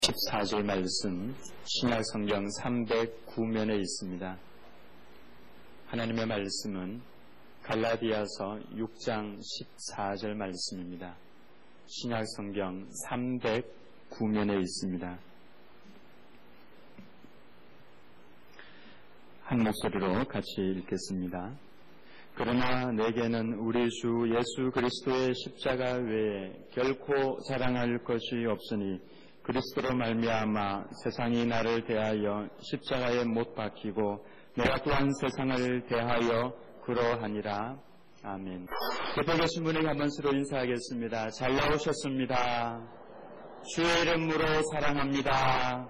14절 말씀 신약성경 309면에 있습니다. 하나님의 말씀은 갈라디아서 6장 14절 말씀입니다. 신약성경 309면에 있습니다. 한 목소리로 같이 읽겠습니다. 그러나 내게는 우리 주 예수 그리스도의 십자가 외에 결코 자랑할 것이 없으니 그리스도로 말미암아 세상이 나를 대하여 십자가에 못 박히고 내가 또한 세상을 대하여 그러하니라. 아멘. 옆에 계신 분에게 한번 서로 인사하겠습니다. 잘 나오셨습니다. 주의 이름으로 사랑합니다.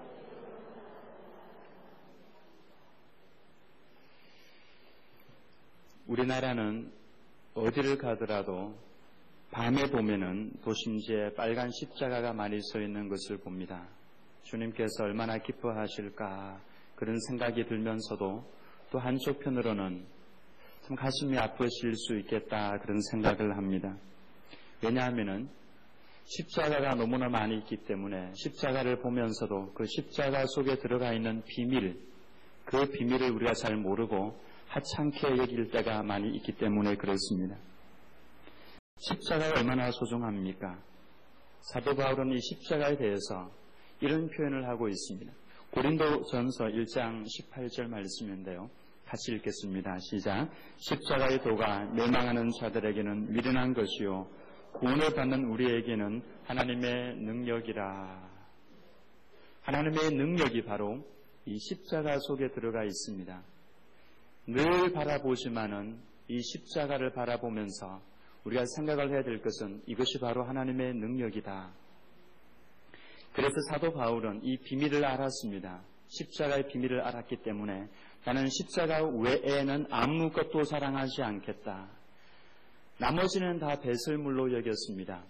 우리나라는 어디를 가더라도 밤에 보면은 도심지에 빨간 십자가가 많이 서 있는 것을 봅니다. 주님께서 얼마나 기뻐하실까 그런 생각이 들면서도 또 한쪽편으로는 참 가슴이 아프실 수 있겠다 그런 생각을 합니다. 왜냐하면은 십자가가 너무나 많이 있기 때문에 십자가를 보면서도 그 십자가 속에 들어가 있는 비밀, 그 비밀을 우리가 잘 모르고 하찮게 여길 때가 많이 있기 때문에 그렇습니다. 십자가가 얼마나 소중합니까? 사도 바울은 이 십자가에 대해서 이런 표현을 하고 있습니다. 고린도전서 1장 18절 말씀인데요. 같이 읽겠습니다. 시작. 십자가의 도가 멸망하는 자들에게는 미련한 것이요 구원을 받는 우리에게는 하나님의 능력이라. 하나님의 능력이 바로 이 십자가 속에 들어가 있습니다. 늘 바라보지만은 이 십자가를 바라보면서 우리가 생각을 해야 될 것은 이것이 바로 하나님의 능력이다. 그래서 사도 바울은 이 비밀을 알았습니다. 십자가의 비밀을 알았기 때문에 나는 십자가 외에는 아무것도 자랑하지 않겠다. 나머지는 다 배설물로 여겼습니다.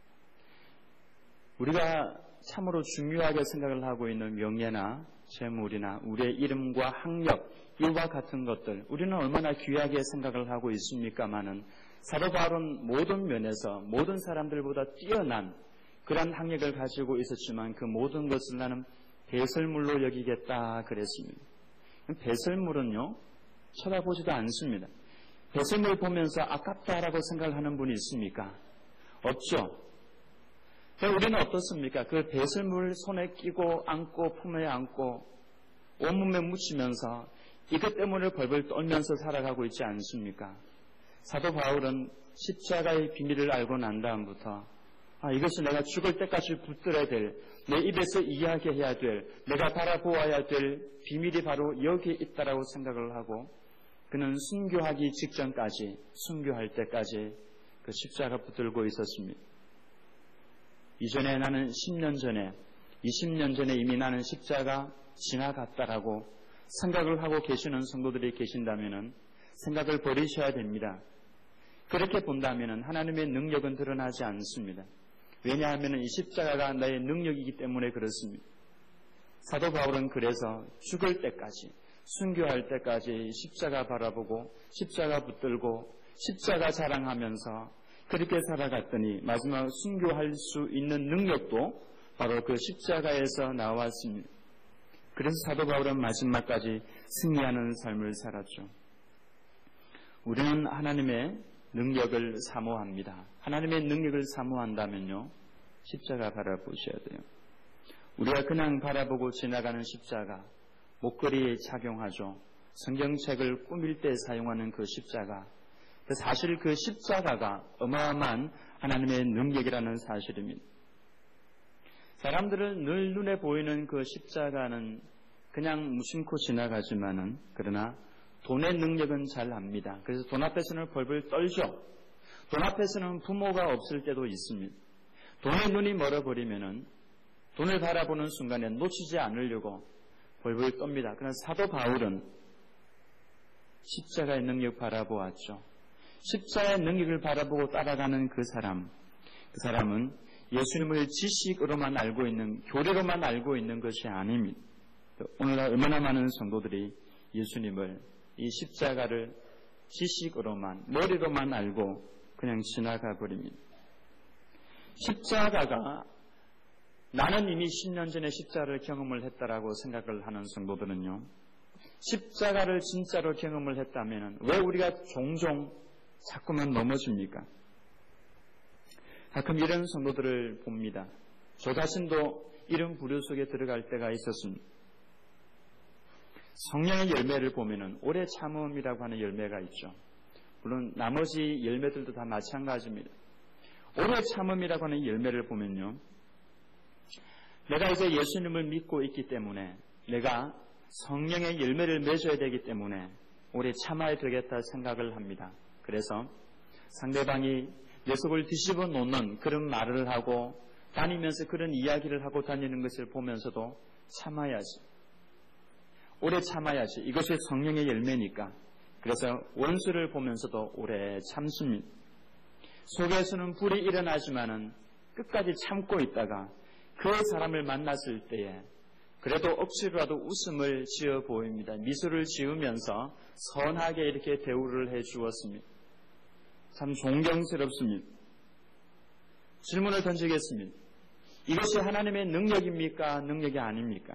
우리가 참으로 중요하게 생각을 하고 있는 명예나 재물이나 우리의 이름과 학력, 이와 같은 것들 우리는 얼마나 귀하게 생각을 하고 있습니까마는 사도 바울은 모든 면에서 모든 사람들보다 뛰어난 그런 학력을 가지고 있었지만 그 모든 것을 나는 배설물로 여기겠다 그랬습니다. 배설물은요 쳐다보지도 않습니다. 배설물 보면서 아깝다라고 생각을 하는 분이 있습니까? 없죠. 우리는 어떻습니까? 그 배설물 손에 끼고 안고 품에 안고 온몸에 묻히면서 이것 때문에 벌벌 떨면서 살아가고 있지 않습니까? 사도 바울은 십자가의 비밀을 알고 난 다음부터 이것을 내가 죽을 때까지 붙들어야 될, 내 입에서 이야기해야 될, 내가 바라보아야 될 비밀이 바로 여기에 있다라고 생각을 하고 그는 순교하기 직전까지, 순교할 때까지 그 십자가 붙들고 있었습니다. 이전에 나는 10년 전에, 20년 전에 이미 나는 십자가 지나갔다라고 생각을 하고 계시는 성도들이 계신다면은 생각을 버리셔야 됩니다. 그렇게 본다면은 하나님의 능력은 드러나지 않습니다. 왜냐하면 이 십자가가 나의 능력이기 때문에 그렇습니다. 사도 바울은 그래서 죽을 때까지, 순교할 때까지 십자가 바라보고 십자가 붙들고 십자가 자랑하면서 그렇게 살아갔더니 마지막 순교할 수 있는 능력도 바로 그 십자가에서 나왔습니다. 그래서 사도 바울은 마지막까지 승리하는 삶을 살았죠. 우리는 하나님의 능력을 사모합니다. 하나님의 능력을 사모한다면요, 십자가 바라보셔야 돼요. 우리가 그냥 바라보고 지나가는 십자가, 목걸이에 착용하죠. 성경책을 꾸밀 때 사용하는 그 십자가, 사실 그 십자가가 어마어마한 하나님의 능력이라는 사실입니다. 사람들은 늘 눈에 보이는 그 십자가는 그냥 무심코 지나가지만은 그러나 돈의 능력은 잘 압니다. 그래서 돈 앞에서는 벌벌 떨죠. 돈 앞에서는 부모가 없을 때도 있습니다. 돈의 눈이 멀어버리면은 돈을 바라보는 순간에 놓치지 않으려고 벌벌 떱니다. 그러나 사도 바울은 십자가의 능력 바라보았죠. 십자가의 능력을 바라보고 따라가는 그 사람은 예수님을 지식으로만 알고 있는, 교리로만 알고 있는 것이 아닙니다. 오늘날 얼마나 많은 성도들이 예수님을, 이 십자가를 지식으로만, 머리로만 알고 그냥 지나가 버립니다. 십자가가 나는 이미 10년 전에 십자가를 경험을 했다라고 생각을 하는 성도들은요, 십자가를 진짜로 경험을 했다면 왜 우리가 종종 자꾸만 넘어집니까? 가끔 이런 성도들을 봅니다. 저 자신도 이런 부류 속에 들어갈 때가 있었습니다. 성령의 열매를 보면은 오래 참음이라고 하는 열매가 있죠. 물론 나머지 열매들도 다 마찬가지입니다. 오래 참음이라고 하는 열매를 보면요, 내가 이제 예수님을 믿고 있기 때문에 내가 성령의 열매를 맺어야 되기 때문에 오래 참아야 되겠다 생각을 합니다. 그래서 상대방이 내 속을 뒤집어 놓는 그런 말을 하고 다니면서 그런 이야기를 하고 다니는 것을 보면서도 참아야지. 오래 참아야지. 이것이 성령의 열매니까. 그래서 원수를 보면서도 오래 참습니다. 속에서는 불이 일어나지만은 끝까지 참고 있다가 그 사람을 만났을 때에 그래도 억지로라도 웃음을 지어 보입니다. 미소를 지으면서 선하게 이렇게 대우를 해 주었습니다. 참 존경스럽습니다. 질문을 던지겠습니다. 이것이 하나님의 능력입니까? 능력이 아닙니까?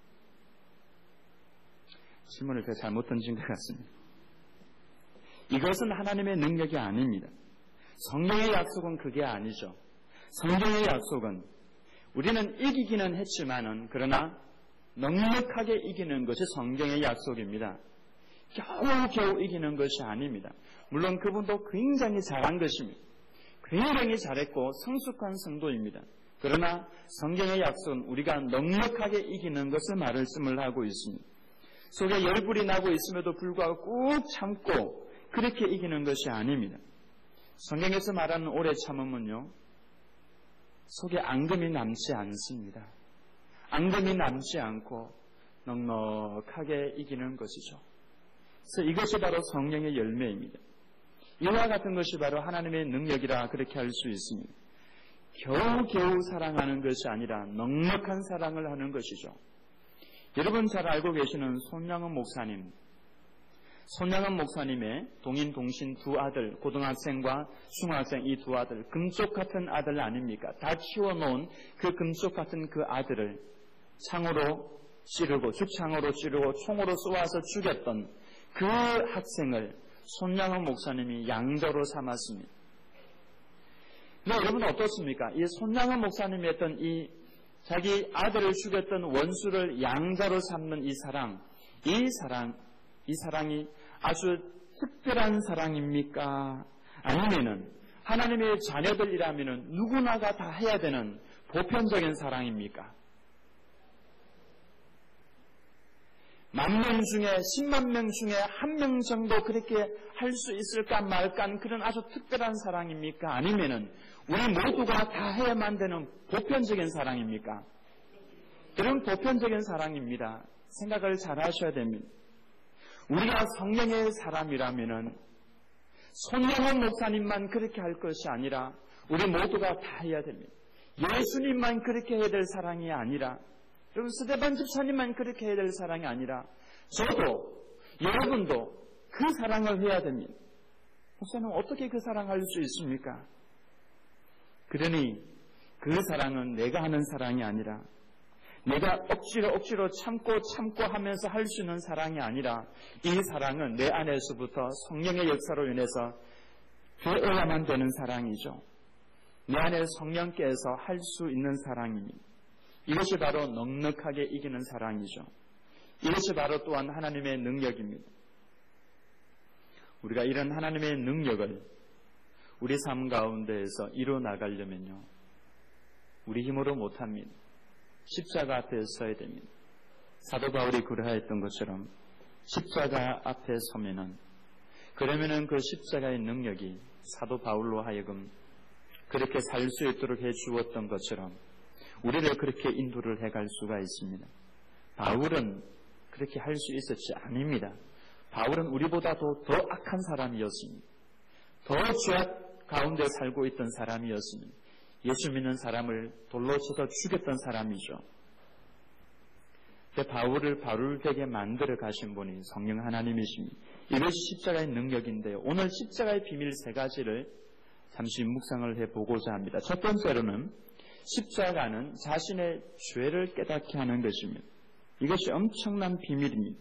질문을 더 잘못 던진 것 같습니다. 이것은 하나님의 능력이 아닙니다. 성경의 약속은 그게 아니죠. 성경의 약속은 우리는 이기기는 했지만은 그러나 넉넉하게 이기는 것이 성경의 약속입니다. 겨우 이기는 것이 아닙니다. 물론 그분도 굉장히 잘한 것입니다. 굉장히 잘했고 성숙한 성도입니다. 그러나 성경의 약속은 우리가 넉넉하게 이기는 것을 말씀을 하고 있습니다. 속에 열불이 나고 있음에도 불구하고 꾹 참고 그렇게 이기는 것이 아닙니다. 성경에서 말하는 오래 참음은요, 속에 앙금이 남지 않습니다. 앙금이 남지 않고 넉넉하게 이기는 것이죠. 그래서 이것이 바로 성령의 열매입니다. 이와 같은 것이 바로 하나님의 능력이라 그렇게 할 수 있습니다. 겨우겨우 사랑하는 것이 아니라 넉넉한 사랑을 하는 것이죠. 여러분 잘 알고 계시는 손양은 목사님의 동인 동신 두 아들, 고등학생과 중학생 이 두 아들, 금쪽 같은 아들 아닙니까? 다 키워놓은 그 금쪽 같은 그 아들을 창으로 찌르고 죽창으로 찌르고 총으로 쏘아서 죽였던 그 학생을 손양은 목사님이 양자로 삼았습니다. 근데 여러분 어떻습니까? 이 손양은 목사님이 했던 이 자기 아들을 죽였던 원수를 양자로 삼는 이 사랑이 아주 특별한 사랑입니까? 아니면은 하나님의 자녀들이라면은 누구나가 다 해야 되는 보편적인 사랑입니까? 10,000명 중에 10만 명 중에 1명 정도 그렇게 할 수 있을까 말까 그런 아주 특별한 사랑입니까? 아니면은 우리 모두가 다 해야만 되는 보편적인 사랑입니까? 그런 보편적인 사랑입니다. 생각을 잘 하셔야 됩니다. 우리가 성령의 사람이라면은 손양은 목사님만 그렇게 할 것이 아니라 우리 모두가 다 해야 됩니다. 예수님만 그렇게 해야 될 사랑이 아니라 여러분 스데반 집사님만 그렇게 해야 될 사랑이 아니라 저도 여러분도 그 사랑을 해야 됩니다. 목사님 어떻게 그 사랑할 수 있습니까? 그러니 그 사랑은 내가 하는 사랑이 아니라 내가 억지로 참고 하면서 할 수 있는 사랑이 아니라 이 사랑은 내 안에서부터 성령의 역사로 인해서 되어야만 되는 사랑이죠. 내 안에 성령께서 할 수 있는 사랑입니다. 이것이 바로 넉넉하게 이기는 사랑이죠. 이것이 바로 또한 하나님의 능력입니다. 우리가 이런 하나님의 능력을 우리 삶 가운데에서 이루어 나가려면요, 우리 힘으로 못합니다. 십자가 앞에 서야 됩니다. 사도 바울이 그러하였던 것처럼 십자가 앞에 서면은 그러면은 그 십자가의 능력이 사도 바울로 하여금 그렇게 살 수 있도록 해 주었던 것처럼 우리를 그렇게 인도를 해갈 수가 있습니다. 바울은 그렇게 할 수 있었지 아닙니다. 바울은 우리보다도 더 악한 사람이었습니다. 더 죄악 가운데 살고 있던 사람이었습니다. 예수 믿는 사람을 돌로 쳐서 죽였던 사람이죠. 바울을 바울되게 만들어 가신 분이 성령 하나님이십니다. 이것이 십자가의 능력인데요. 오늘 십자가의 비밀 3가지를 잠시 묵상을 해보고자 합니다. 첫 번째로는 십자가는 자신의 죄를 깨닫게 하는 것입니다. 이것이 엄청난 비밀입니다.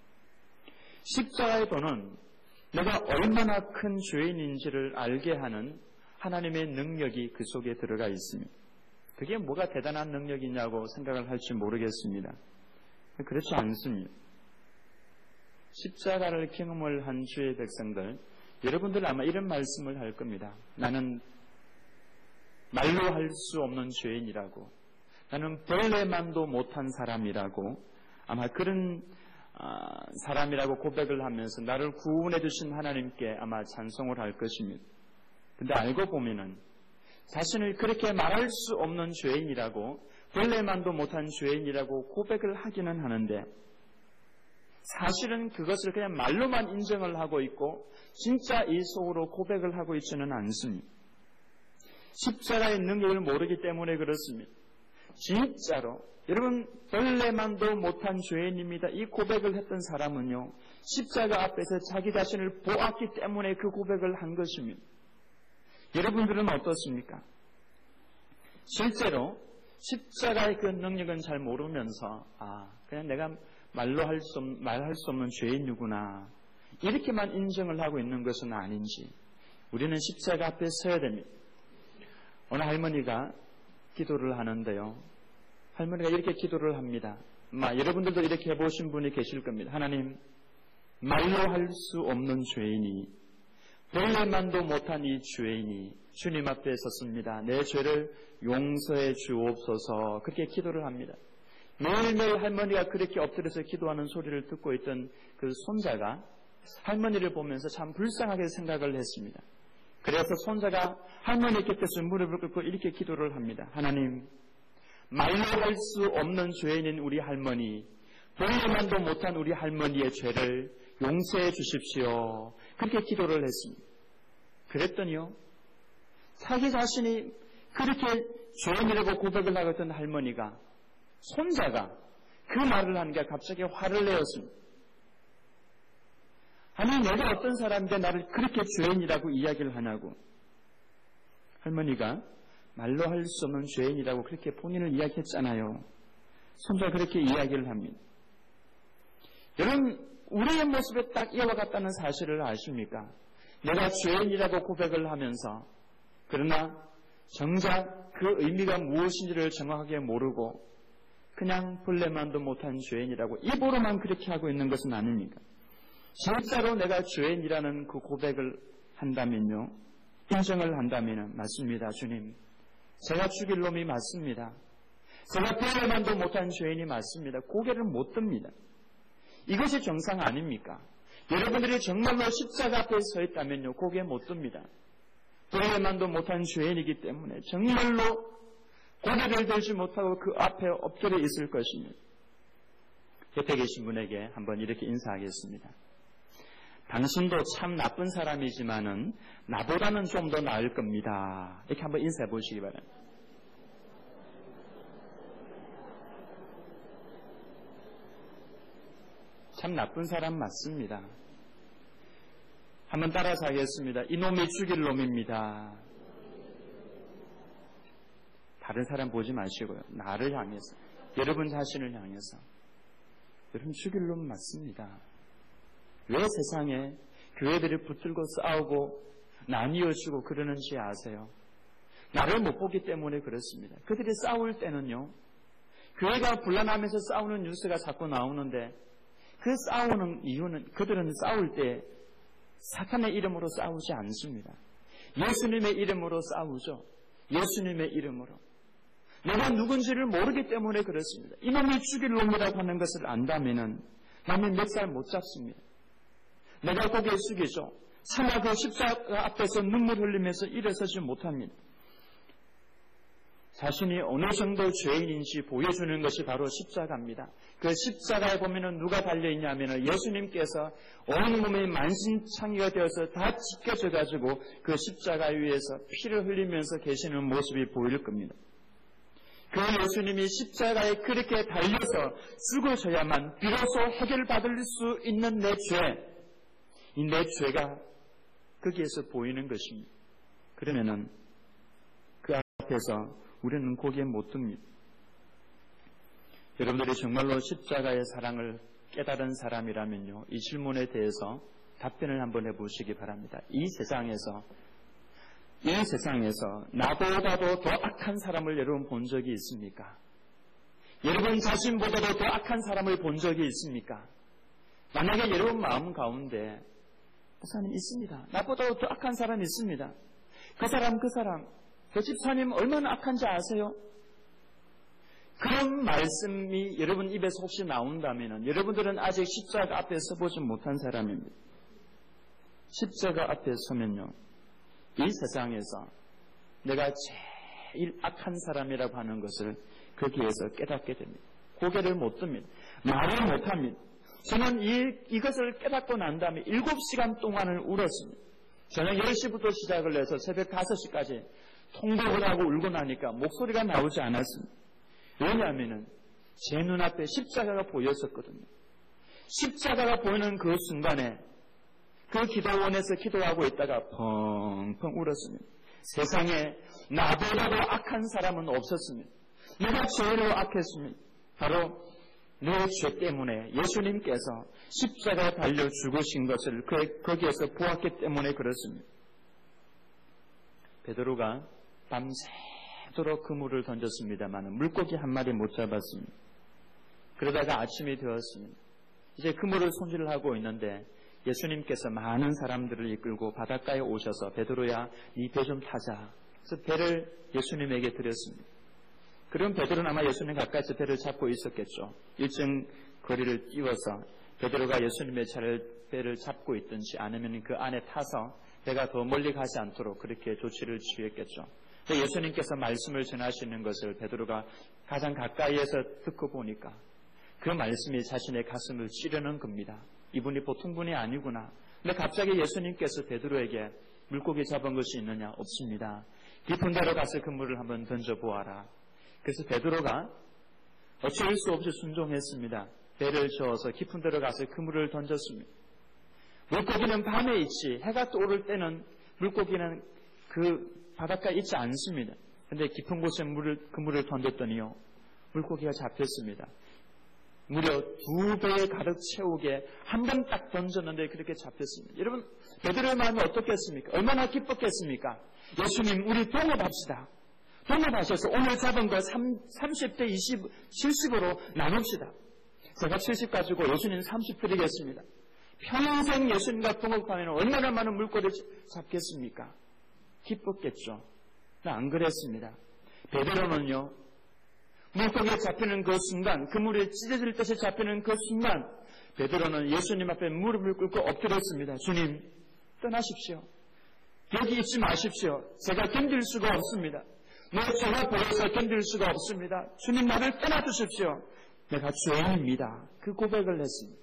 십자가의 도는 내가 얼마나 큰 죄인인지를 알게 하는 하나님의 능력이 그 속에 들어가 있습니다. 그게 뭐가 대단한 능력이냐고 생각을 할지 모르겠습니다. 그렇지 않습니다. 십자가를 경험을 한 주의 백성들, 여러분들 아마 이런 말씀을 할 겁니다. 나는 말로 할 수 없는 죄인이라고, 나는 벌레만도 못한 사람이라고, 아마 그런 사람이라고 고백을 하면서 나를 구원해 주신 하나님께 아마 찬송을 할 것입니다. 근데 알고 보면은 자신을 그렇게 말할 수 없는 죄인이라고, 벌레만도 못한 죄인이라고 고백을 하기는 하는데 사실은 그것을 그냥 말로만 인정을 하고 있고 진짜 이 속으로 고백을 하고 있지는 않습니다. 십자가의 능력을 모르기 때문에 그렇습니다. 진짜로 여러분, 벌레만도 못한 죄인입니다. 이 고백을 했던 사람은요, 십자가 앞에서 자기 자신을 보았기 때문에 그 고백을 한 것입니다. 여러분들은 어떻습니까? 실제로 십자가의 그 능력은 잘 모르면서 그냥 내가 말할 수 없는 죄인이구나, 이렇게만 인정을 하고 있는 것은 아닌지 우리는 십자가 앞에 서야 됩니다. 어느 할머니가 기도를 하는데요, 할머니가 이렇게 기도를 합니다. 여러분들도 이렇게 해보신 분이 계실 겁니다. 하나님, 말로 할 수 없는 죄인이, 벌레만도 못한 이 죄인이 주님 앞에 섰습니다. 내 죄를 용서해 주옵소서. 그렇게 기도를 합니다. 매일매일 할머니가 그렇게 엎드려서 기도하는 소리를 듣고 있던 그 손자가 할머니를 보면서 참 불쌍하게 생각을 했습니다. 그래서 손자가 할머니 곁에서 무릎을 꿇고 이렇게 기도를 합니다. 하나님, 말로 할 수 없는 죄인인 우리 할머니, 벌레만도 못한 우리 할머니의 죄를 용서해 주십시오. 그렇게 기도를 했습니다. 그랬더니요, 자기 자신이 그렇게 죄인이라고 고백을 하고 있던 할머니가, 손자가 그 말을 하니까 갑자기 화를 내었습니다. 아니, 내가 어떤 사람인데 나를 그렇게 죄인이라고 이야기를 하냐고. 할머니가 말로 할 수 없는 죄인이라고 그렇게 본인을 이야기했잖아요. 손자가 그렇게 이야기를 합니다. 여러분, 우리의 모습에 딱 이와 같다는 사실을 아십니까? 내가 죄인이라고 고백을 하면서, 그러나 정작 그 의미가 무엇인지를 정확하게 모르고 그냥 벌레만도 못한 죄인이라고 입으로만 그렇게 하고 있는 것은 아닙니까? 실제로 내가 죄인이라는 그 고백을 한다면요, 인정을 한다면 맞습니다. 주님, 제가 죽일 놈이 맞습니다. 제가 벌레만도 못한 죄인이 맞습니다. 고개를 못 듭니다. 이것이 정상 아닙니까? 여러분들이 정말로 십자가 앞에 서 있다면요, 고개 못 듭니다. 벌레만도 못한 죄인이기 때문에 정말로 고개를 들지 못하고 그 앞에 엎드려 있을 것입니다. 옆에 계신 분에게 한번 이렇게 인사하겠습니다. 당신도 참 나쁜 사람이지만은 나보다는 좀 더 나을 겁니다. 이렇게 한번 인사해 보시기 바랍니다. 참 나쁜 사람 맞습니다. 한번 따라서 하겠습니다. 이놈이 죽일 놈입니다. 다른 사람 보지 마시고요, 나를 향해서, 여러분 자신을 향해서, 여러분 죽일 놈 맞습니다. 왜 세상에 교회들이 붙들고 싸우고 나뉘어지고 그러는지 아세요? 나를 못 보기 때문에 그렇습니다. 그들이 싸울 때는요, 교회가 분란하면서 싸우는 뉴스가 자꾸 나오는데 그 싸우는 이유는, 그들은 싸울 때 사탄의 이름으로 싸우지 않습니다. 예수님의 이름으로 싸우죠. 예수님의 이름으로. 내가 누군지를 모르기 때문에 그렇습니다. 이놈이 죽일 놈이라고 하는 것을 안다면은 남의 멱살 못 잡습니다. 내가 고개 숙이죠. 차마 그 십자가 앞에서 눈물 흘리면서 일어서지 못합니다. 자신이 어느 정도 죄인인지 보여주는 것이 바로 십자가입니다. 그 십자가에 보면은 누가 달려있냐면은 예수님께서 온몸이 만신창이가 되어서 다 찢겨져가지고 그 십자가 위에서 피를 흘리면서 계시는 모습이 보일 겁니다. 그 예수님이 십자가에 그렇게 달려서 죽으셔야만 비로소 해결받을 수 있는 내 죄, 이 내 죄가 거기에서 보이는 것입니다. 그러면은 그 앞에서 우리는 거기에 못 듭니다. 여러분들이 정말로 십자가의 사랑을 깨달은 사람이라면요, 이 질문에 대해서 답변을 한번 해보시기 바랍니다. 이 세상에서 나보다도 더 악한 사람을 여러분 본 적이 있습니까? 여러분 자신보다도 더 악한 사람을 본 적이 있습니까? 만약에 여러분 마음 가운데 목사님 있습니다. 나보다 더 악한 사람이 있습니다. 그 사람, 그 집사님 얼마나 악한지 아세요? 그런 말씀이 여러분 입에서 혹시 나온다면 여러분들은 아직 십자가 앞에 서보지 못한 사람입니다. 십자가 앞에 서면요, 이 세상에서 내가 제일 악한 사람이라고 하는 것을 거기에서 깨닫게 됩니다. 고개를 못 듭니다. 말을 못합니다. 저는 이것을 깨닫고 난 다음에 7시간 동안을 울었습니다. 저녁 10시부터 시작을 해서 새벽 5시까지 통곡을 하고 울고 나니까 목소리가 나오지 않았습니다. 왜냐하면 제 눈앞에 십자가가 보였었거든요. 십자가가 보이는 그 순간에 그 기도원에서 기도하고 있다가 펑펑 울었습니다. 세상에 나보다도 악한 사람은 없었습니다. 내가 제일로 악했습니다. 바로 내 죄 때문에 예수님께서 십자가에 달려 죽으신 것을 거기에서 보았기 때문에 그렇습니다. 베드로가 밤새도록 그물을 던졌습니다만 물고기 한 마리 못 잡았습니다. 그러다가 아침이 되었습니다. 이제 그물을 손질을 하고 있는데 예수님께서 많은 사람들을 이끌고 바닷가에 오셔서 베드로야, 네 배 좀 타자. 그래서 배를 예수님에게 드렸습니다. 그럼 베드로는 아마 예수님 가까이서 배를 잡고 있었겠죠. 일정 거리를 띄워서 베드로가 예수님의 배를 잡고 있든지 아니면 그 안에 타서 배가 더 멀리 가지 않도록 그렇게 조치를 취했겠죠. 예수님께서 말씀을 전하시는 것을 베드로가 가장 가까이에서 듣고 보니까 그 말씀이 자신의 가슴을 찌르는 겁니다. 이분이 보통 분이 아니구나. 근데 갑자기 예수님께서 베드로에게 물고기 잡은 것이 있느냐? 없습니다. 깊은 데로 가서 그물을 한번 던져보아라. 그래서 베드로가 어쩔 수 없이 순종했습니다. 배를 저어서 깊은 데로 가서 그물을 던졌습니다. 물고기는 밤에 있지 해가 떠오를 때는 물고기는 그 바닷가에 있지 않습니다. 그런데 깊은 곳에 그물을 던졌더니요, 물고기가 잡혔습니다. 무려 2배에 가득 채우게 한 번 딱 던졌는데 그렇게 잡혔습니다. 여러분, 베드로의 마음이 어떻겠습니까? 얼마나 기뻤겠습니까? 예수님, 우리 동업합시다. 동업하셔서 오늘 잡은 거 30대 20, 70으로 나눕시다. 제가 70 가지고 예수님 30 드리겠습니다. 평생 예수님과 동업하면 얼마나 많은 물고기를 잡겠습니까? 기뻤겠죠. 안 그랬습니다. 베드로는요, 물고기에 잡히는 그 순간, 그물에 찢어질 듯이 잡히는 그 순간, 베드로는 예수님 앞에 무릎을 꿇고 엎드렸습니다. 주님, 떠나십시오. 여기 있지 마십시오. 제가 견딜 수가 없습니다. 내 죄가 보여서 견딜 수가 없습니다. 주님, 나를 떠나주십시오. 내가 죄인입니다. 그 고백을 했습니다.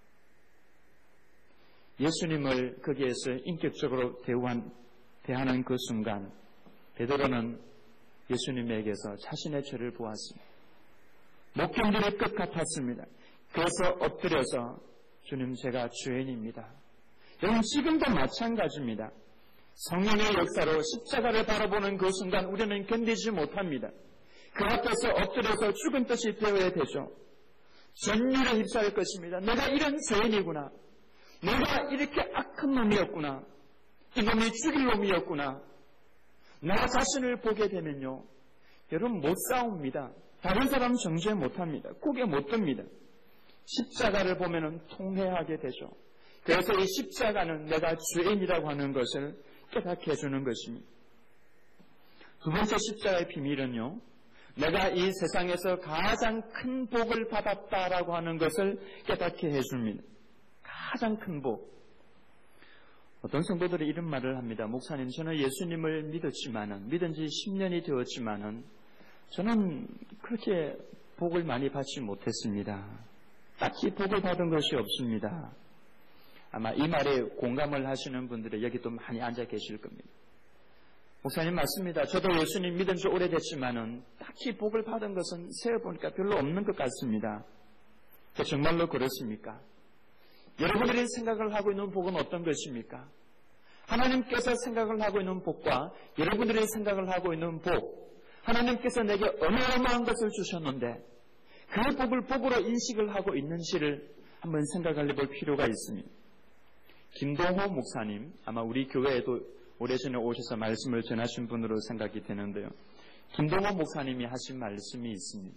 예수님을 거기에서 인격적으로 대하는 그 순간, 베드로는 예수님에게서 자신의 죄를 보았습니다. 못 견딜 것 같았습니다. 그래서 엎드려서 주님, 제가 죄인입니다. 여러분, 지금도 마찬가지입니다. 성령의 역사로 십자가를 바라보는 그 순간 우리는 견디지 못합니다. 그 앞에서 엎드려서 죽은 뜻이 되어야 되죠. 전율에 휩싸일 것입니다. 내가 이런 죄인이구나. 내가 이렇게 악한 놈이었구나. 이 놈이 죽일 놈이었구나. 나 자신을 보게 되면요, 여러분 못 싸웁니다. 다른 사람 정죄 못합니다. 고개 못 듭니다. 십자가를 보면은 통회하게 되죠. 그래서 이 십자가는 내가 죄인이라고 하는 것을 깨닫게 해주는 것입니다. 두 번째 십자가의 비밀은요, 내가 이 세상에서 가장 큰 복을 받았다라고 하는 것을 깨닫게 해줍니다. 가장 큰 복. 어떤 성도들이 이런 말을 합니다. 목사님, 저는 예수님을 믿은 지 10년이 되었지만은 저는 그렇게 복을 많이 받지 못했습니다. 딱히 복을 받은 것이 없습니다. 아마 이 말에 공감을 하시는 분들이 여기 또 많이 앉아 계실 겁니다. 목사님, 맞습니다. 저도 예수님 믿은 지 오래됐지만은 딱히 복을 받은 것은 세어보니까 별로 없는 것 같습니다. 정말로 그렇습니까? 여러분들이 생각을 하고 있는 복은 어떤 것입니까? 하나님께서 생각을 하고 있는 복과 여러분들이 생각을 하고 있는 복, 하나님께서 내게 어마어마한 것을 주셨는데 그 복을 복으로 인식을 하고 있는지를 한번 생각해 볼 필요가 있습니다. 김동호 목사님, 아마 우리 교회에도 오래전에 오셔서 말씀을 전하신 분으로 생각이 되는데요. 김동호 목사님이 하신 말씀이 있습니다.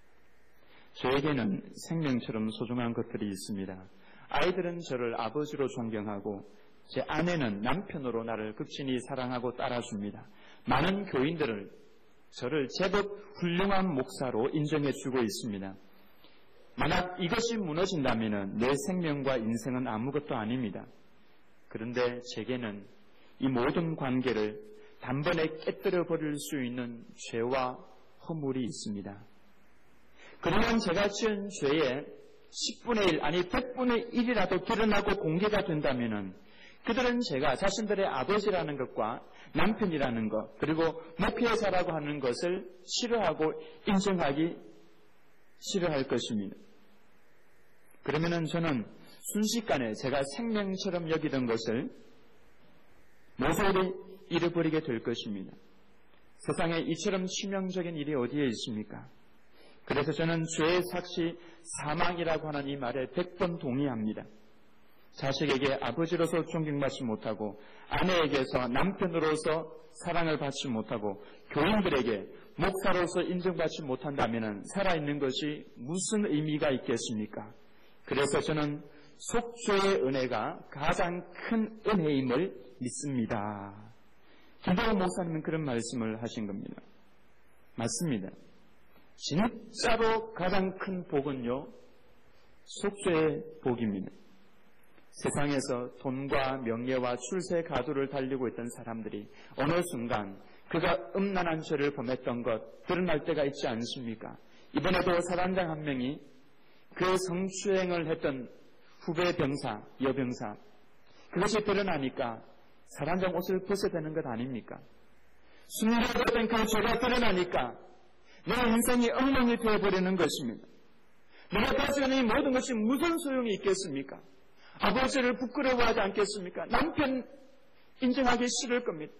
저에게는 생명처럼 소중한 것들이 있습니다. 아이들은 저를 아버지로 존경하고 제 아내는 남편으로 나를 극진히 사랑하고 따라줍니다. 많은 교인들을 저를 제법 훌륭한 목사로 인정해주고 있습니다. 만약 이것이 무너진다면 내 생명과 인생은 아무것도 아닙니다. 그런데 제게는 이 모든 관계를 단번에 깨뜨려 버릴 수 있는 죄와 허물이 있습니다. 그러면 제가 지은 죄의 10분의 1 아니 100분의 1이라도 드러나고 공개가 된다면 그들은 제가 자신들의 아버지라는 것과 남편이라는 것 그리고 목회자라고 하는 것을 싫어하고 인정하기 싫어할 것입니다. 그러면 저는 순식간에 제가 생명처럼 여기던 것을 모조리 잃어버리게 될 것입니다. 세상에 이처럼 치명적인 일이 어디에 있습니까? 그래서 저는 죄의 삭시 사망이라고 하는 이 말에 100번 동의합니다. 자식에게 아버지로서 존경받지 못하고 아내에게서 남편으로서 사랑을 받지 못하고 교인들에게 목사로서 인정받지 못한다면 살아있는 것이 무슨 의미가 있겠습니까? 그래서 저는 속죄의 은혜가 가장 큰 은혜임을 믿습니다. 김동호 목사님은 그런 말씀을 하신 겁니다. 맞습니다. 진짜로 가장 큰 복은요, 속죄의 복입니다. 세상에서 돈과 명예와 출세 가두를 달리고 있던 사람들이 어느 순간 그가 음란한 죄를 범했던 것 드러날 때가 있지 않습니까? 이번에도 사단장 한 명이 그 성추행을 했던 후배 병사, 여병사 그것이 드러나니까 사단장 옷을 벗어야 되는 것 아닙니까? 숨겨졌던 그 죄가 드러나니까 내 인생이 엉망이 되어버리는 것입니다. 내가 가지고 있는 이 모든 것이 무슨 소용이 있겠습니까? 아버지를 부끄러워하지 않겠습니까? 남편 인정하기 싫을 겁니다.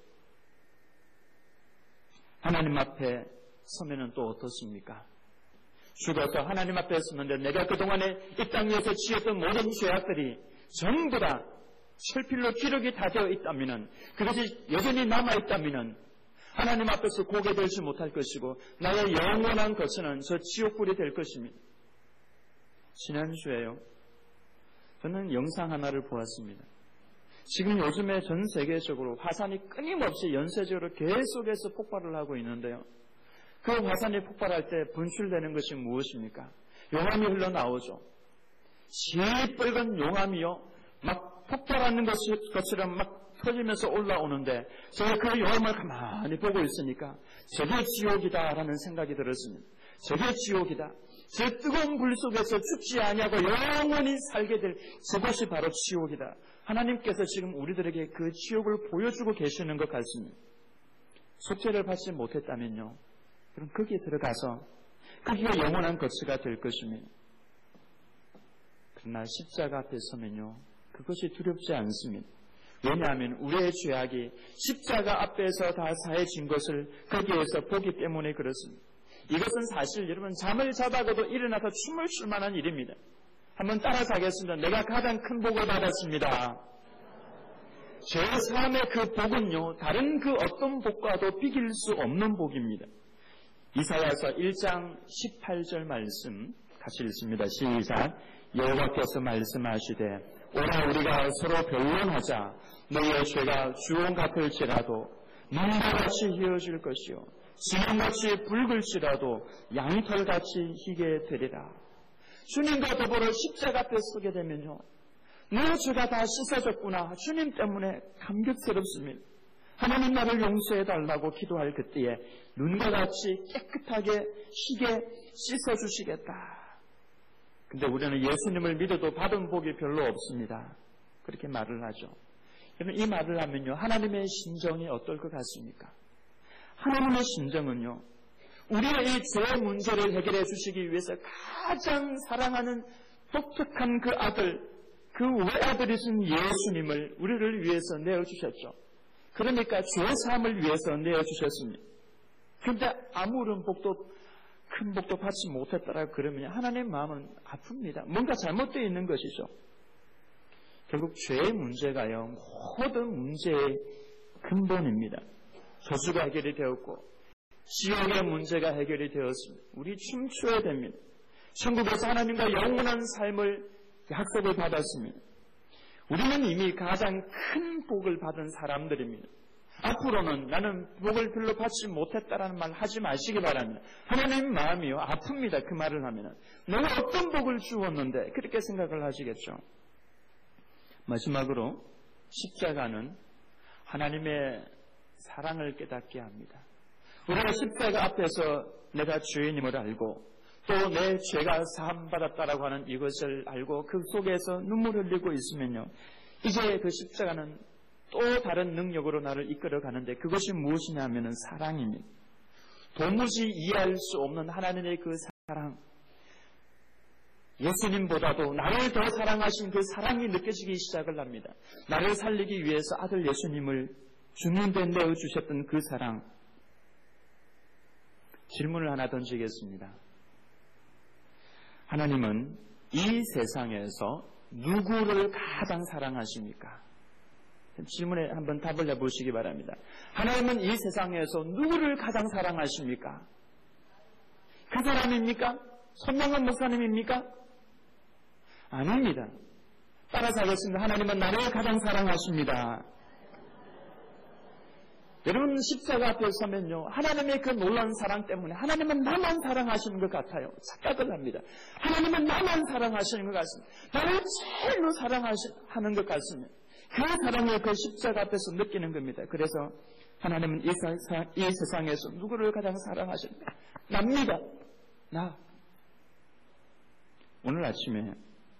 하나님 앞에 서면은 또 어떻습니까? 죽어서 하나님 앞에 섰는데 내가 그동안에 이 땅 위에서 지었던 모든 죄악들이 전부 다 철필로 기록이 다 되어 있다면 그것이 여전히 남아있다면 하나님 앞에서 고개 들지 못할 것이고 나의 영원한 거처는 저 지옥불이 될 것입니다. 지난주에요. 저는 영상 하나를 보았습니다. 지금 요즘에 전 세계적으로 화산이 끊임없이 연쇄적으로 계속해서 폭발을 하고 있는데요. 그 화산이 폭발할 때 분출되는 것이 무엇입니까? 용암이 흘러나오죠. 시뻘건 용암이요. 막 폭발하는 것처럼 막 터지면서 올라오는데 제가 그 용암을 가만히 보고 있으니까 저게 지옥이다라는 생각이 들었습니다. 저게 지옥이다. 저 뜨거운 불 속에서 죽지 아니하고 영원히 살게 될 저것이 바로 지옥이다. 하나님께서 지금 우리들에게 그 지옥을 보여주고 계시는 것 같습니다. 속죄를 받지 못했다면요. 그럼 거기에 들어가서 거기가 영원한 거처가 될 것입니다. 그러나 십자가 앞에 서면요. 그것이 두렵지 않습니다. 왜냐하면 우리의 죄악이 십자가 앞에서 다 사해진 것을 거기에서 보기 때문에 그렇습니다. 이것은 사실 여러분 잠을 자다가도 일어나서 춤을 출 만한 일입니다. 한번 따라가겠습니다. 내가 가장 큰 복을 받았습니다. 죄 사함의 그 복은요. 다른 그 어떤 복과도 비길 수 없는 복입니다. 이사야서 1장 18절 말씀 같이 읽습니다. 시작. 여호와께서 말씀하시되 오라 우리가 서로 변론하자. 너희의 죄가 주홍 같을지라도 눈과 같이 희어질 것이요 진홍같이 붉을지라도 양털같이 희게 되리라. 주님과 더불어 십자가 앞에 서게 되면요. 내 죄가 다 씻어졌구나. 주님 때문에 감격스럽습니다. 하나님 나를 용서해달라고 기도할 그때에 눈과 같이 깨끗하게 희게 씻어주시겠다. 근데 우리는 예수님을 믿어도 받은 복이 별로 없습니다. 그렇게 말을 하죠. 그러면 이 말을 하면요. 하나님의 심정이 어떨 것 같습니까? 하나님의 심정은요. 우리의 이 죄 문제를 해결해 주시기 위해서 가장 사랑하는 독특한 그 아들, 그 외아들이신 예수님을 우리를 위해서 내어주셨죠. 그러니까 죄 사함을 위해서 내어주셨습니다. 그런데 아무런 큰 복도 받지 못했다라고 그러면 하나님의 마음은 아픕니다. 뭔가 잘못되어 있는 것이죠. 결국 죄의 문제가요, 모든 문제의 근본입니다. 저주가 해결이 되었고 지옥의 문제가 해결이 되었습니다. 우리 춤추어야 됩니다. 천국에서 하나님과 영원한 삶을 약속을 받았습니다. 우리는 이미 가장 큰 복을 받은 사람들입니다. 앞으로는 나는 복을 별로 받지 못했다라는 말 하지 마시기 바랍니다. 하나님 마음이요, 아픕니다. 그 말을 하면. 내가 어떤 복을 주었는데 그렇게 생각을 하시겠죠. 마지막으로 십자가는 하나님의 사랑을 깨닫게 합니다. 우리가 십자가 앞에서 내가 죄인임을 알고 또 내 죄가 사함받았다라고 하는 이것을 알고 그 속에서 눈물을 흘리고 있으면요, 이제 그 십자가는 또 다른 능력으로 나를 이끌어 가는데 그것이 무엇이냐 하면은 사랑입니다. 도무지 이해할 수 없는 하나님의 그 사랑, 예수님보다도 나를 더 사랑하신 그 사랑이 느껴지기 시작을 합니다. 나를 살리기 위해서 아들 예수님을 죽는 데 내어주셨던 그 사랑. 질문을 하나 던지겠습니다. 하나님은 이 세상에서 누구를 가장 사랑하십니까? 질문에 한번 답을 해보시기 바랍니다. 하나님은 이 세상에서 누구를 가장 사랑하십니까? 그 사람입니까? 손명한 목사님입니까? 아닙니다. 따라서 하겠습니다. 하나님은 나를 가장 사랑하십니다. 여러분, 십자가 앞에 서면요, 하나님의 그 놀라운 사랑 때문에 하나님은 나만 사랑하시는 것 같아요. 착각을 합니다. 하나님은 나만 사랑하시는 것 같습니다. 나를 제일로 사랑하는 것 같습니다. 그 사랑을 그 십자가 앞에서 느끼는 겁니다. 그래서 하나님은 이 세상에서 누구를 가장 사랑하십니까? 납니다. 나. 오늘 아침에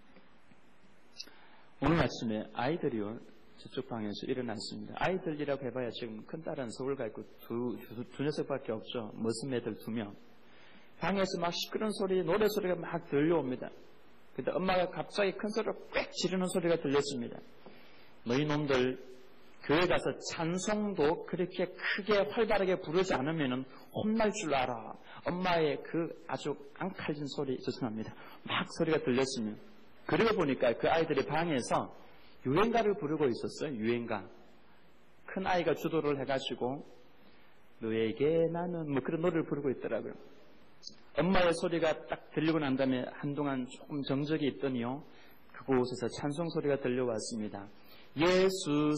아이들이요, 저쪽 방에서 일어났습니다. 아이들이라고 해봐야 지금 큰딸은 서울 가 있고 두 녀석밖에 없죠. 머슴 애들 2명. 방에서 막 시끄러운 소리, 노래 소리가 막 들려옵니다. 근데 엄마가 갑자기 큰 소리로 꽥 지르는 소리가 들렸습니다. 너희 놈들 교회 가서 찬송도 그렇게 크게 활발하게 부르지 않으면 혼날 줄 알아. 엄마의 그 아주 앙칼진 소리, 죄송합니다. 막 소리가 들렸습니다. 그러고 보니까 그 아이들이 방에서 유행가를 부르고 있었어요. 유행가. 큰 아이가 주도를 해가지고 너에게 나는 뭐 그런 노래를 부르고 있더라고요. 엄마의 소리가 딱 들리고 난 다음에 한동안 조금 정적이 있더니요, 그곳에서 찬송 소리가 들려왔습니다. 예수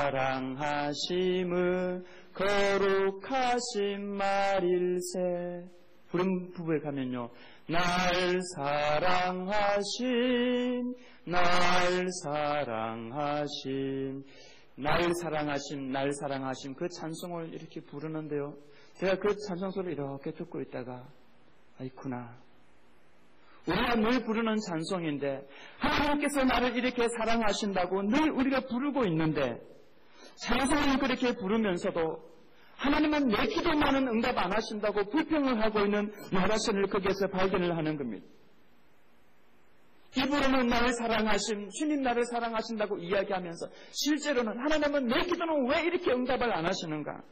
사랑하심을 거룩하신 말일세. 부른 부부에 가면요, 날 사랑하신 그 찬송을 이렇게 부르는데요, 제가 그 찬송 소리를 이렇게 듣고 있다가 아이쿠나, 우리가 늘 부르는 찬송인데 하나님께서 나를 이렇게 사랑하신다고 늘 우리가 부르고 있는데 찬송을 그렇게 부르면서도 하나님은 내 기도만은 응답 안 하신다고 불평을 하고 있는 나 자신을 거기에서 발견을 하는 겁니다. 입으로는 나를 주님 나를 사랑하신다고 이야기하면서 실제로는 하나님은 내 기도는 왜 이렇게 응답을 안 하시는가?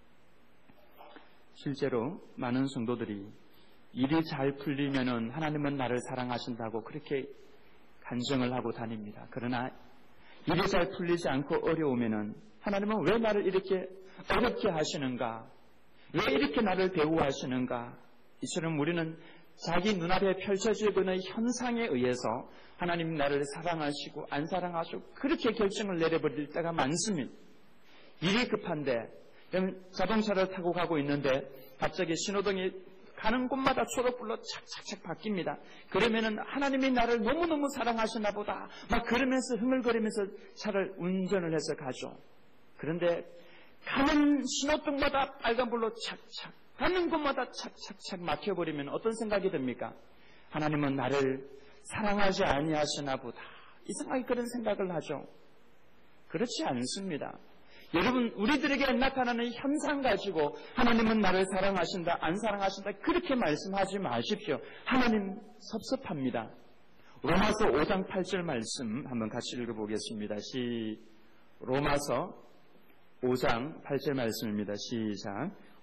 실제로 많은 성도들이 일이 잘 풀리면은 하나님은 나를 사랑하신다고 그렇게 간증을 하고 다닙니다. 그러나 일이 잘 풀리지 않고 어려우면은 하나님은 왜 나를 이렇게 어렵게 하시는가? 왜 이렇게 나를 대우하시는가? 이처럼 우리는 자기 눈앞에 펼쳐지고 있는 현상에 의해서 하나님 나를 사랑하시고 안 사랑하시고 그렇게 결정을 내려버릴 때가 많습니다. 일이 급한데 자동차를 타고 가고 있는데 갑자기 신호등이 가는 곳마다 초록불로 착착착 바뀝니다. 그러면은 하나님이 나를 너무너무 사랑하시나 보다 막 그러면서 흥얼거리면서 차를 운전을 해서 가죠. 그런데 가는 신호등마다 빨간불로 착착, 가는 곳마다 착착착 막혀버리면 어떤 생각이 듭니까? 하나님은 나를 사랑하지 아니하시나 보다, 이상하게 그런 생각을 하죠. 그렇지 않습니다. 여러분, 우리들에게 나타나는 현상 가지고 하나님은 나를 사랑하신다, 안 사랑하신다 그렇게 말씀하지 마십시오. 하나님 섭섭합니다. 로마서 5장 8절 말씀 한번 같이 읽어보겠습니다. 로마서 5장 8절 말씀입니다. 시작.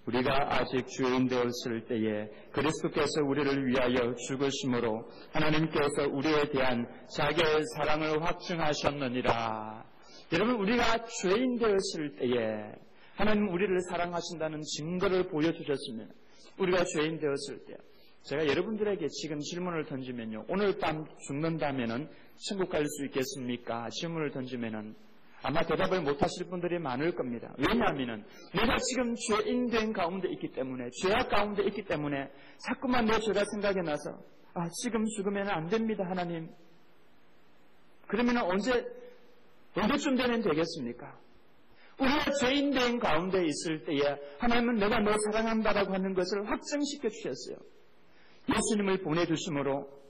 우리가 아직 죄인 되었을 때에 그리스도께서 우리를 위하여 죽으심으로 하나님께서 우리에 대한 자기의 사랑을 확증하셨느니라. 여러분, 우리가 죄인 되었을 때에 하나님 우리를 사랑하신다는 증거를 보여주셨습니다. 우리가 죄인 되었을 때. 제가 여러분들에게 지금 질문을 던지면요, 오늘 밤 죽는다면은 천국 갈 수 있겠습니까? 질문을 던지면은 아마 대답을 못하실 분들이 많을 겁니다. 왜냐하면은 내가 지금 죄인 된 가운데 있기 때문에, 죄악 가운데 있기 때문에 자꾸만 내 죄가 생각이 나서 지금 죽으면 안 됩니다, 하나님. 그러면은 언제쯤 되면 되겠습니까? 우리가 죄인 된 가운데 있을 때에 하나님은 내가 너 사랑한다라고 하는 것을 확증시켜 주셨어요. 예수님을 보내주심으로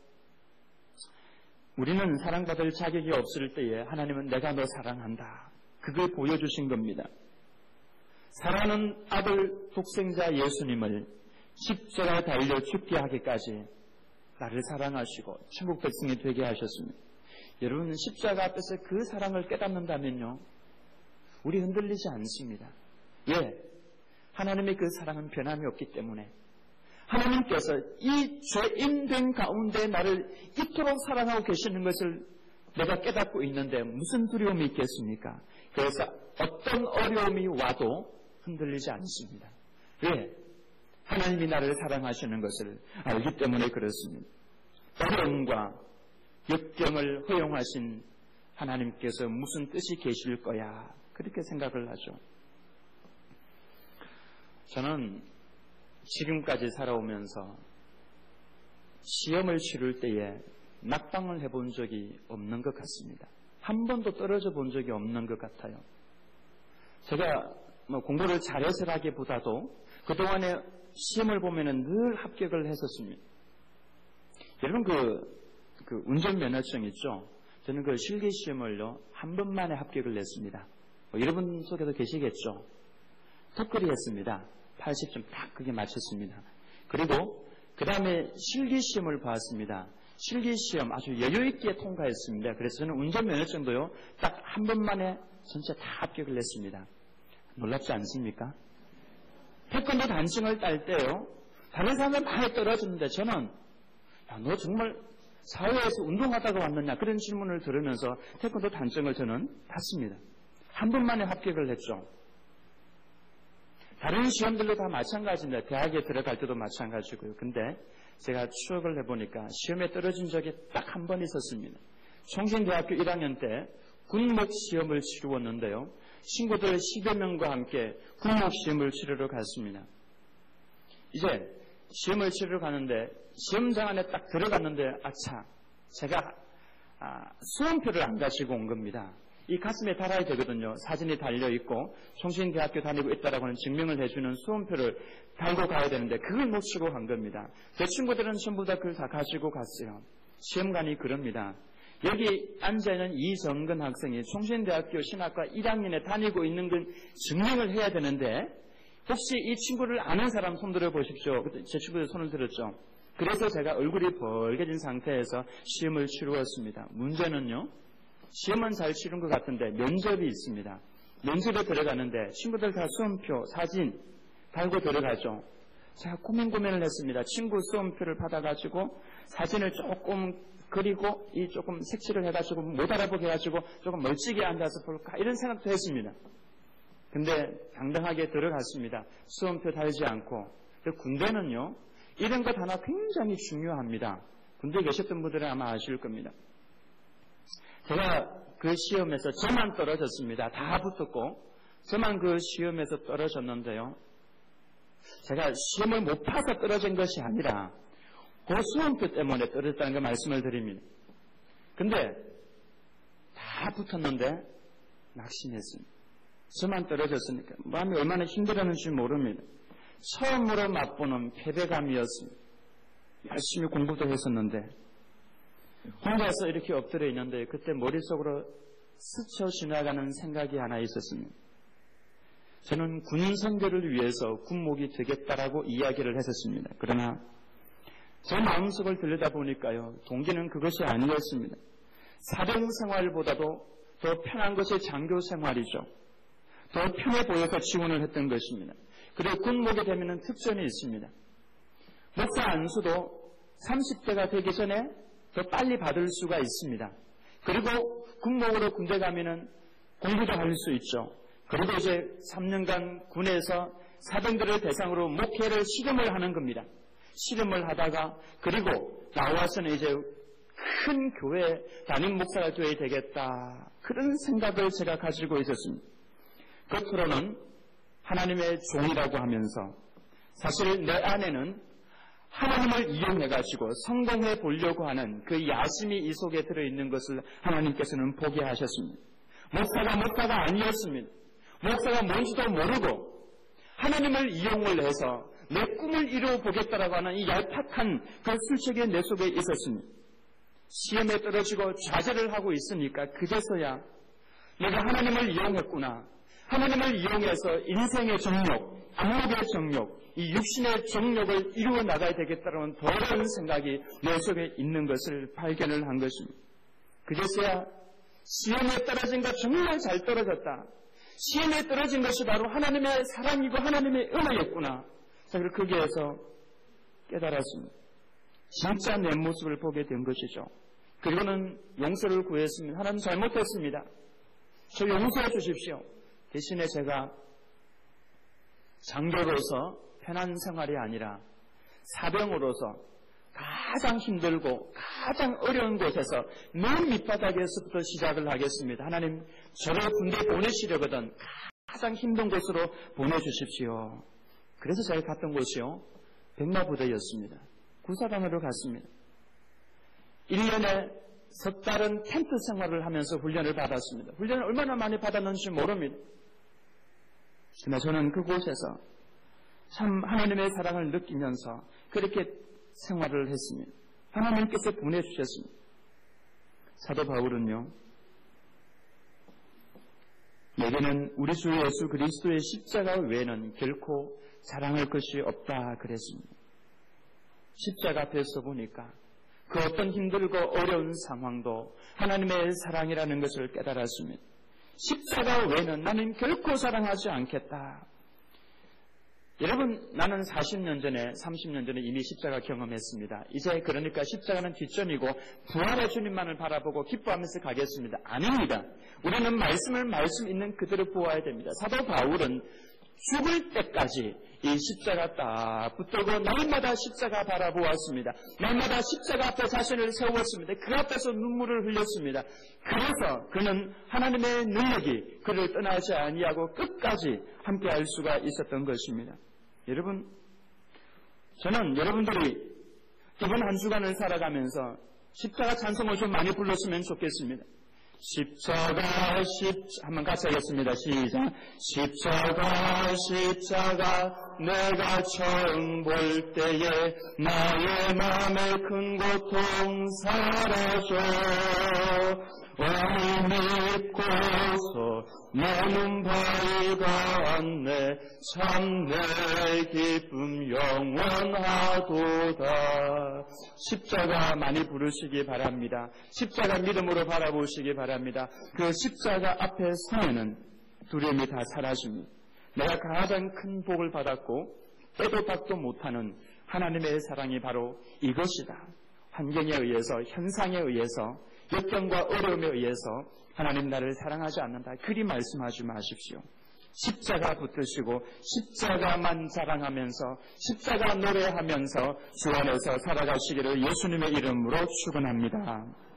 우리는 사랑받을 자격이 없을 때에 하나님은 내가 너 사랑한다. 그걸 보여주신 겁니다. 사랑하는 아들 독생자 예수님을 십자가에 달려 죽게 하기까지 나를 사랑하시고 천국 백성이 되게 하셨습니다. 여러분, 십자가 앞에서 그 사랑을 깨닫는다면요, 우리 흔들리지 않습니다. 왜? 하나님의 그 사랑은 변함이 없기 때문에 하나님께서 이 죄인 된 가운데 나를 이토록 사랑하고 계시는 것을 내가 깨닫고 있는데 무슨 두려움이 있겠습니까? 그래서 어떤 어려움이 와도 흔들리지 않습니다. 왜? 하나님이 나를 사랑하시는 것을 알기 때문에 그렇습니다. 어려움과 역경을 허용하신 하나님께서 무슨 뜻이 계실 거야, 그렇게 생각을 하죠. 저는 지금까지 살아오면서 시험을 치를 때에 낙방을 해본 적이 없는 것 같습니다. 한 번도 떨어져 본 적이 없는 것 같아요. 제가 공부를 잘해서라기보다도 그동안에 시험을 보면은 늘 합격을 했었습니다. 여러분, 그 운전면허증 있죠? 저는 그 실기시험을요, 한 번만에 합격을 냈습니다. 여러분 속에도 계시겠죠? 턱걸이 했습니다. 80점 딱 그게 맞췄습니다. 그리고 그 다음에 실기시험을 봤습니다. 실기시험 아주 여유있게 통과했습니다. 그래서 저는 운전면허증도요, 딱 한 번만에 전체 다 합격을 냈습니다. 놀랍지 않습니까? 태권도 단증을 딸 때요, 다른 사람은 많이 떨어졌는데 저는 너 정말 사회에서 운동하다가 왔느냐, 그런 질문을 들으면서 태권도 단증을 저는 탔습니다. 한 번만에 합격을 했죠. 다른 시험들도 다 마찬가지입니다. 대학에 들어갈 때도 마찬가지고요. 근데 제가 추억을 해보니까 시험에 떨어진 적이 딱 한 번 있었습니다. 총신대학교 1학년 때 군목 시험을 치루었는데요. 친구들 10여 명과 함께 군목 시험을 치르러 갔습니다. 이제 시험을 치르러 가는데 시험장 안에 딱 들어갔는데 제가 수험표를 안 가지고 온 겁니다. 이 가슴에 달아야 되거든요. 사진이 달려있고 총신대학교 다니고 있다라고 하는 증명을 해주는 수험표를 달고 가야 되는데 그걸 놓치고 간 겁니다. 제 친구들은 전부 다 그걸 다 가지고 갔어요. 시험관이 그럽니다. 여기 앉아있는 이정근 학생이 총신대학교 신학과 1학년에 다니고 있는 걸 증명을 해야 되는데 혹시 이 친구를 아는 사람 손 들어보십시오. 제 친구들 손을 들었죠. 그래서 제가 얼굴이 벌개진 상태에서 시험을 치루었습니다. 문제는요, 시험은 잘 치른 것 같은데 면접이 있습니다. 면접에 들어가는데 친구들 다 수험표, 사진 달고 들어가죠. 제가 고민을 했습니다. 친구 수험표를 받아가지고 사진을 조금 그리고 조금 색칠을 해가지고 못 알아보게 해가지고 조금 멀찍이 앉아서 볼까, 이런 생각도 했습니다. 근데 당당하게 들어갔습니다. 수험표 달지 않고. 군대는요, 이런 것 하나 굉장히 중요합니다. 군대에 계셨던 분들은 아마 아실 겁니다. 제가 그 시험에서 저만 떨어졌습니다. 다 붙었고 저만 그 시험에서 떨어졌는데요. 제가 시험을 못 봐서 떨어진 것이 아니라 그 수험표 때문에 떨어졌다는 걸 말씀을 드립니다. 근데 다 붙었는데 낙심했습니다. 저만 떨어졌으니까 마음이 얼마나 힘들었는지 모릅니다. 처음으로 맛보는 패배감이었습니다. 열심히 공부도 했었는데 혼자서 이렇게 엎드려 있는데 그때 머릿속으로 스쳐 지나가는 생각이 하나 있었습니다. 저는 군 선교를 위해서 군목이 되겠다라고 이야기를 했었습니다. 그러나 제 마음속을 들여다보니까요, 동기는 그것이 아니었습니다. 사병 생활보다도 더 편한 것이 장교 생활이죠. 더 편해 보여서 지원을 했던 것입니다. 그리고 군목이 되면 특전이 있습니다. 목사 안수도 30대가 되기 전에 더 빨리 받을 수가 있습니다. 그리고 군목으로 군대 가면은 공부도 할 수 있죠. 그리고 이제 3년간 군에서 사병들을 대상으로 목회를 실험을 하는 겁니다. 실험을 하다가 그리고 나와서는 이제 큰 교회 담임 목사가 되어야 되겠다. 그런 생각을 제가 가지고 있었습니다. 겉으로는 하나님의 종이라고 하면서 사실 내 안에는 하나님을 이용해가지고 성공해 보려고 하는 그 야심이 이 속에 들어있는 것을 하나님께서는 보게 하셨습니다. 목사가 아니었습니다. 목사가 뭔지도 모르고 하나님을 이용을 해서 내 꿈을 이루어보겠다라고 하는 이 얄팍한 그 술책이 내 속에 있었습니다. 시험에 떨어지고 좌절을 하고 있으니까 그제서야 내가 하나님을 이용했구나. 하나님을 이용해서 인생의 정욕, 안목의 정욕, 이 육신의 정욕을 이루어 나가야 되겠다는 더러운 생각이 내 속에 있는 것을 발견을 한 것입니다. 그제서야 시험에 떨어진 것 정말 잘 떨어졌다. 시험에 떨어진 것이 바로 하나님의 사랑이고 하나님의 은혜였구나. 자, 그리고 거기에서 깨달았습니다. 진짜 내 모습을 보게 된 것이죠. 그리고는 용서를 구했습니다. 하나님 잘못했습니다. 저 용서해 주십시오. 대신에 제가 장교로서 편한 생활이 아니라 사병으로서 가장 힘들고 가장 어려운 곳에서 맨 밑바닥에서부터 시작을 하겠습니다. 하나님, 저를 군대 보내시려거든 가장 힘든 곳으로 보내주십시오. 그래서 제가 갔던 곳이요, 백마부대였습니다. 구사단으로 갔습니다. 1년에 석 달은 텐트 생활을 하면서 훈련을 받았습니다. 훈련을 얼마나 많이 받았는지 모릅니다. 그러나 저는 그곳에서 참 하나님의 사랑을 느끼면서 그렇게 생활을 했습니다. 하나님께서 보내주셨습니다. 사도 바울은요, 내게는 우리 주 예수 그리스도의 십자가 외에는 결코 자랑할 것이 없다 그랬습니다. 십자가 앞에서 보니까 그 어떤 힘들고 어려운 상황도 하나님의 사랑이라는 것을 깨달았습니다. 십자가 외에는 나는 결코 사랑하지 않겠다. 여러분, 나는 40년 전에 30년 전에 이미 십자가 경험했습니다. 이제 그러니까 십자가는 뒷전이고 부활의 주님만을 바라보고 기뻐하면서 가겠습니다. 아닙니다. 우리는 말씀 있는 그대로 보아야 됩니다. 사도 바울은 죽을 때까지 이 십자가 딱 붙들고 날마다 십자가 바라보았습니다. 날마다 십자가 앞에 자신을 세웠습니다. 그 앞에서 눈물을 흘렸습니다. 그래서 그는 하나님의 능력이 그를 떠나지 아니하고 끝까지 함께할 수가 있었던 것입니다. 여러분, 저는 여러분들이 이번 한 주간을 살아가면서 십자가 찬송을 좀 많이 불렀으면 좋겠습니다. 십자가 한번 같이 하겠습니다. 시작. 십자가 내가 처음 볼 때에 나의 마음의 큰 고통 사라져 믿고서 너는 밝았네 참 내 기쁨 영원하도다. 십자가 많이 부르시기 바랍니다. 십자가 믿음으로 바라보시기 바랍니다. 그 십자가 앞에 서면은 두려움이 다 사라집니다. 내가 가장 큰 복을 받았고 빼도 박도 못하는 하나님의 사랑이 바로 이것이다. 환경에 의해서, 현상에 의해서, 역경과 어려움에 의해서 하나님 나를 사랑하지 않는다. 그리 말씀하지 마십시오. 십자가 붙드시고 십자가만 자랑하면서 십자가 노래하면서 주 안에서 살아가시기를 예수님의 이름으로 축원합니다.